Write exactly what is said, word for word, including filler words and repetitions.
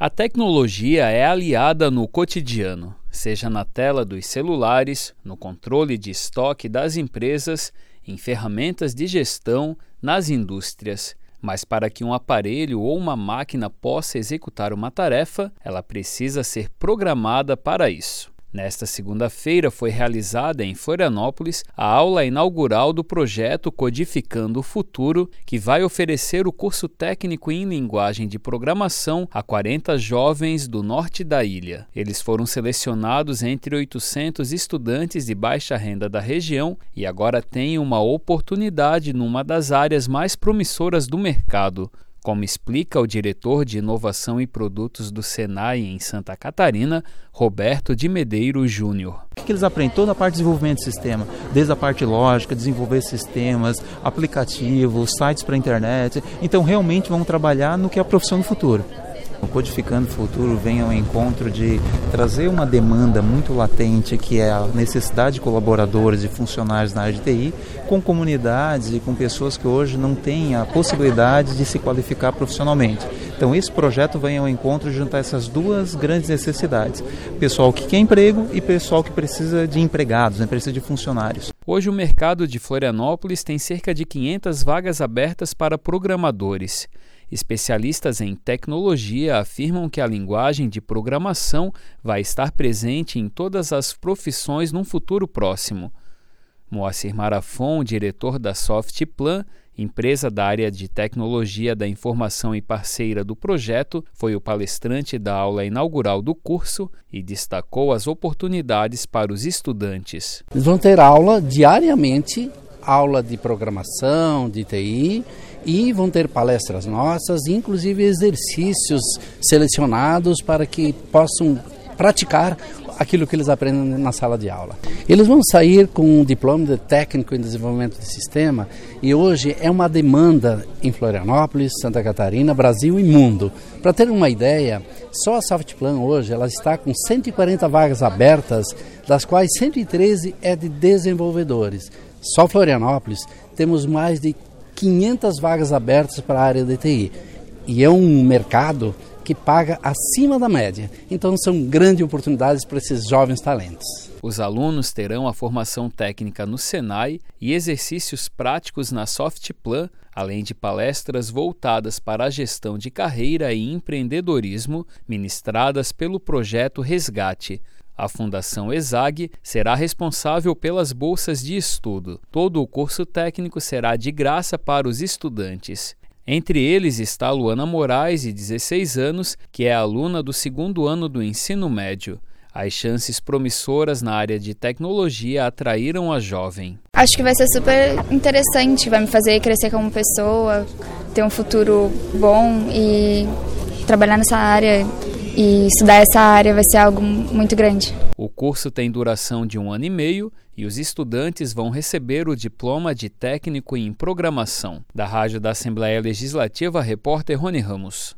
A tecnologia é aliada no cotidiano, seja na tela dos celulares, no controle de estoque das empresas, em ferramentas de gestão, nas indústrias. Mas para que um aparelho ou uma máquina possa executar uma tarefa, ela precisa ser programada para isso. Nesta segunda-feira foi realizada em Florianópolis a aula inaugural do projeto Codificando o Futuro, que vai oferecer o curso técnico em linguagem de programação a quarenta jovens do norte da ilha. Eles foram selecionados entre oitocentos estudantes de baixa renda da região e agora têm uma oportunidade numa das áreas mais promissoras do mercado. Como explica o diretor de Inovação e Produtos do Senai em Santa Catarina, Roberto de Medeiros Júnior. O que eles aprendem? Toda a parte de desenvolvimento de sistema, desde a parte lógica, desenvolver sistemas, aplicativos, sites para a internet. Então, realmente vão trabalhar no que é a profissão do futuro. O Codificando o Futuro vem ao encontro de trazer uma demanda muito latente, que é a necessidade de colaboradores e funcionários na área de T I, com comunidades e com pessoas que hoje não têm a possibilidade de se qualificar profissionalmente. Então esse projeto vem ao encontro de juntar essas duas grandes necessidades, pessoal que quer emprego e pessoal que precisa de empregados, né, precisa de funcionários. Hoje o mercado de Florianópolis tem cerca de quinhentas vagas abertas para programadores. Especialistas em tecnologia afirmam que a linguagem de programação vai estar presente em todas as profissões num futuro próximo. Moacir Marafon, diretor da Softplan, empresa da área de tecnologia da informação e parceira do projeto, foi o palestrante da aula inaugural do curso e destacou as oportunidades para os estudantes. Eles vão ter aula diariamente, aula de programação, de T I, e vão ter palestras nossas, inclusive exercícios selecionados para que possam praticar aquilo que eles aprendem na sala de aula. Eles vão sair com um diploma de técnico em desenvolvimento de sistema e hoje é uma demanda em Florianópolis, Santa Catarina, Brasil e mundo. Para ter uma ideia, só a Softplan hoje ela está com cento e quarenta vagas abertas, das quais cento e treze é de desenvolvedores. Só Florianópolis temos mais de quinhentas vagas abertas para a área de T I. E é um mercado que paga acima da média. Então são grandes oportunidades para esses jovens talentos. Os alunos terão a formação técnica no Senai e exercícios práticos na Softplan, além de palestras voltadas para a gestão de carreira e empreendedorismo, ministradas pelo projeto Resgate. A Fundação ESAG será responsável pelas bolsas de estudo. Todo o curso técnico será de graça para os estudantes. Entre eles está Luana Moraes, de dezesseis anos, que é aluna do segundo ano do ensino médio. As chances promissoras na área de tecnologia atraíram a jovem. Acho que vai ser super interessante, vai me fazer crescer como pessoa, ter um futuro bom e trabalhar nessa área. E estudar essa área vai ser algo muito grande. O curso tem duração de um ano e meio e os estudantes vão receber o diploma de técnico em programação. Da Rádio da Assembleia Legislativa, repórter Rony Ramos.